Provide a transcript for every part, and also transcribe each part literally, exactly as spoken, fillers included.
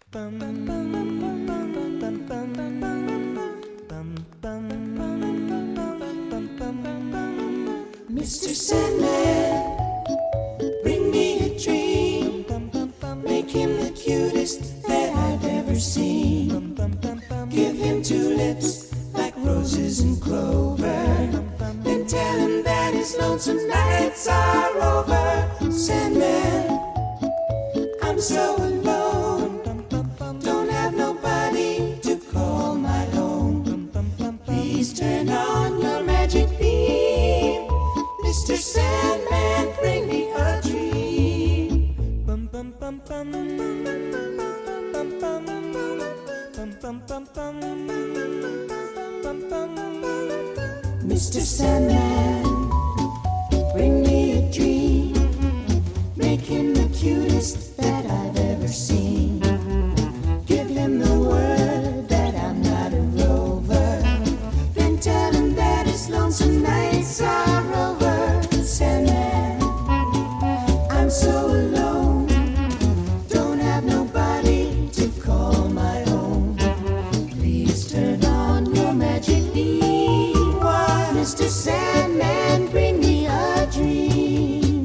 Mister Sandman, bring me a dream. Make him the cutest that I've ever seen. Give him tulips like roses and clover. Then tell him that his lonesome nights are over. Sandman, I'm so alone. Don't have nobody to call my own. Please turn on your magic beam. Mister Sandman, bring me a dream. Mister Sandman, bring me a dream. Make him the cutest that I've ever seen. Give him the word that I'm not a rover. Then tell him that his lonesome nights are over. Sandman, I'm so alone. Don't have nobody to call my own. Please turn on your magic beam. Why, Mister Sandman, bring me a dream.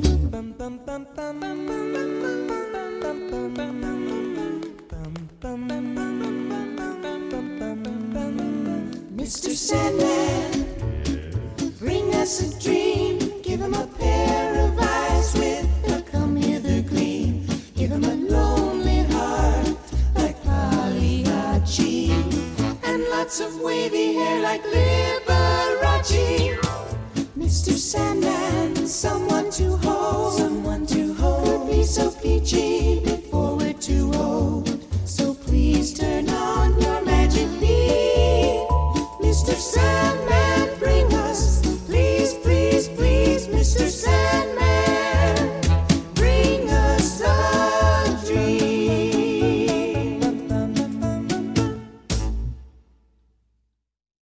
Mister Sandman, bring us a dream. Give him a pair of eyes with a come hither gleam. Give him a lonely heart like Pagliacci, and lots of wavy hair like Liberace. Mister Sandman, someone to hold, someone to hold. Could be so peachy before we're too old.